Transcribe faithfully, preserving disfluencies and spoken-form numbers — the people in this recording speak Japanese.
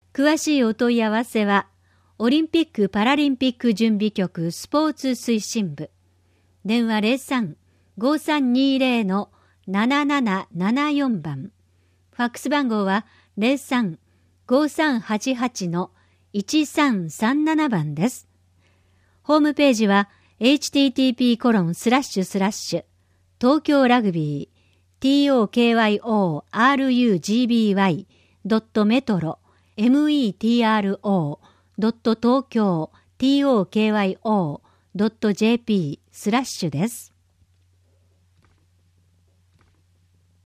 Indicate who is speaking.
Speaker 1: 詳しいお問い合わせは、オリンピック・パラリンピック準備局スポーツ推進部。電話 ゼロさん ごさんにゼロ のななななななよん 番。ファックス番号は ゼロさん ごさんはちはち のいちさんさんなな 番です。ホームページは エイチティーティーピーコロンスラッシュスラッシュ東京ラグビー トkyogbuy.metro metro.tokyo tokyo.jp スラッシュです。